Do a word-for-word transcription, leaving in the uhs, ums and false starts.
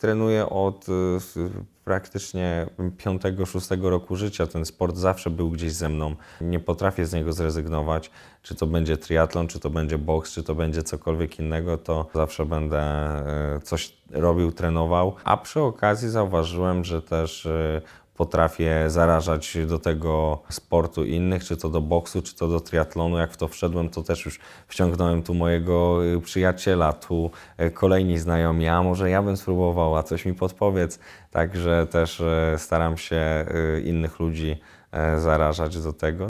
trenuję od praktycznie piątego, szóstego roku życia. Ten sport zawsze był gdzieś ze mną. Nie potrafię z niego zrezygnować. Czy to będzie triatlon, czy to będzie boks, czy to będzie cokolwiek innego, to zawsze będę coś robił, trenował. A przy okazji zauważyłem, że też potrafię zarażać do tego sportu innych, czy to do boksu, czy to do triatlonu. Jak w to wszedłem, to też już wciągnąłem tu mojego przyjaciela, tu kolejni znajomi, a może ja bym spróbował, a coś mi podpowiedz. Także też staram się innych ludzi zarażać do tego.